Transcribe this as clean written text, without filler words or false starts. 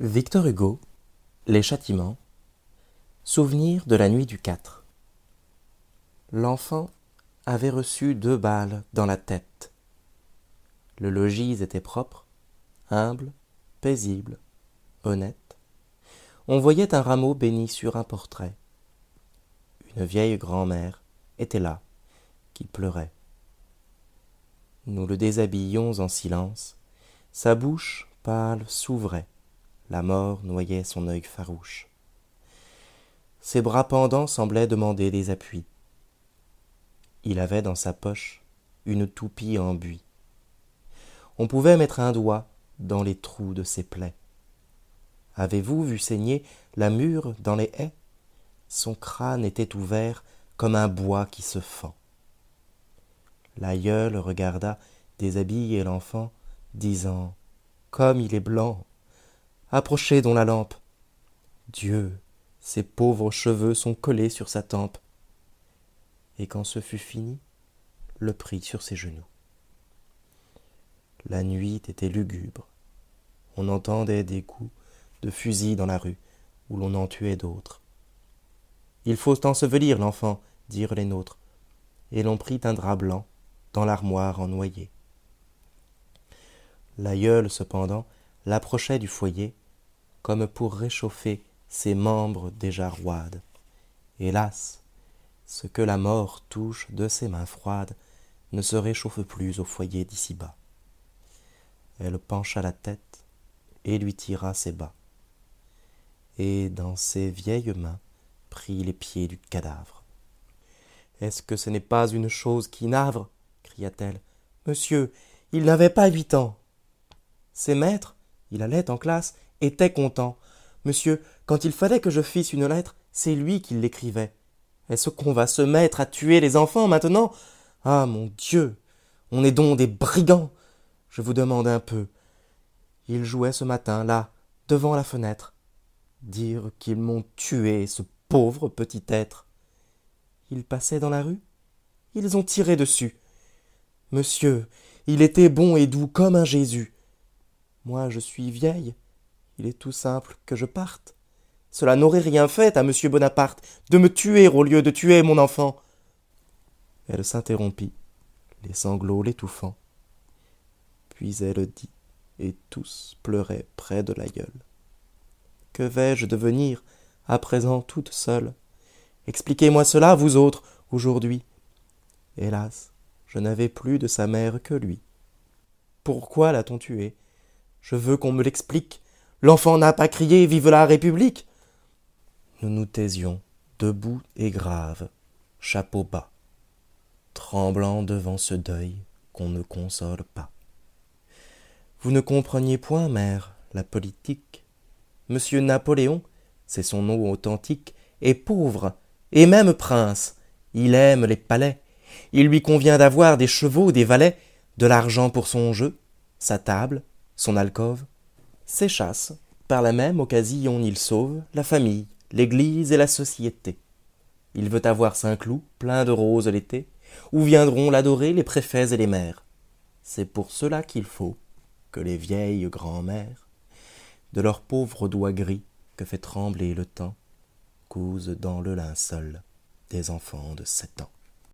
Victor Hugo, Les Châtiments, souvenir de la nuit du 4. L'enfant avait reçu 2 balles dans la tête. Le logis était propre, humble, paisible, honnête. On voyait un rameau béni sur un portrait. Une vieille grand-mère était là, qui pleurait. Nous le déshabillions en silence. Sa bouche pâle s'ouvrait. La mort noyait son œil farouche. Ses bras pendants semblaient demander des appuis. Il avait dans sa poche une toupie en buis. On pouvait mettre un doigt dans les trous de ses plaies. Avez-vous vu saigner la mûre dans les haies? Son crâne était ouvert comme un bois qui se fend. L'aïeul regarda déshabiller l'enfant, disant « Comme il est blanc! Approchez donc la lampe. Dieu, ses pauvres cheveux sont collés sur sa tempe. » Et quand ce fut fini, le prit sur ses genoux. La nuit était lugubre. On entendait des coups de fusil dans la rue, où l'on en tuait d'autres. « Il faut ensevelir l'enfant, » dirent les nôtres, et l'on prit un drap blanc dans l'armoire en noyer. L'aïeul, cependant, l'approchait du foyer, comme pour réchauffer ses membres déjà roides. Hélas, ce que la mort touche de ses mains froides ne se réchauffe plus au foyer d'ici-bas. Elle pencha la tête et lui tira ses bas, et dans ses vieilles mains prit les pieds du cadavre. « Est-ce que ce n'est pas une chose qui navre ?» cria-t-elle. « Monsieur, il n'avait pas 8 ans. Ses maîtres, il allait en classe, étaient contents. Monsieur, quand il fallait que je fisse une lettre, c'est lui qui l'écrivait. Est-ce qu'on va se mettre à tuer les enfants maintenant? Ah, mon Dieu, on est donc des brigands. Je vous demande un peu. Il jouait ce matin, là, devant la fenêtre. Dire qu'ils m'ont tué, ce pauvre petit être. Il passait dans la rue. Ils ont tiré dessus. Monsieur, il était bon et doux comme un Jésus. Moi, je suis vieille. Il est tout simple que je parte. Cela n'aurait rien fait à monsieur Bonaparte de me tuer au lieu de tuer mon enfant. » Elle s'interrompit, les sanglots l'étouffant. Puis elle dit, et tous pleuraient près de l'aïeul. « Que vais-je devenir, à présent toute seule? Expliquez-moi cela, vous autres, aujourd'hui. » Hélas, je n'avais plus de sa mère que lui. Pourquoi l'a-t-on tué? Je veux qu'on me l'explique. L'enfant n'a pas crié « Vive la République !» Nous nous taisions, debout et graves, chapeau bas, tremblant devant ce deuil qu'on ne console pas. Vous ne compreniez point, mère, la politique. Monsieur Napoléon, c'est son nom authentique, est pauvre, et même prince. Il aime les palais. Il lui convient d'avoir des chevaux, des valets, de l'argent pour son jeu, sa table, son alcôve. Ses chasses, par la même occasion il sauve la famille, l'église et la société. Il veut avoir Saint-Cloud, plein de roses l'été, où viendront l'adorer les préfets et les maires. C'est pour cela qu'il faut que les vieilles grand-mères, de leurs pauvres doigts gris que fait trembler le temps, cousent dans le linceul des enfants de 7 ans.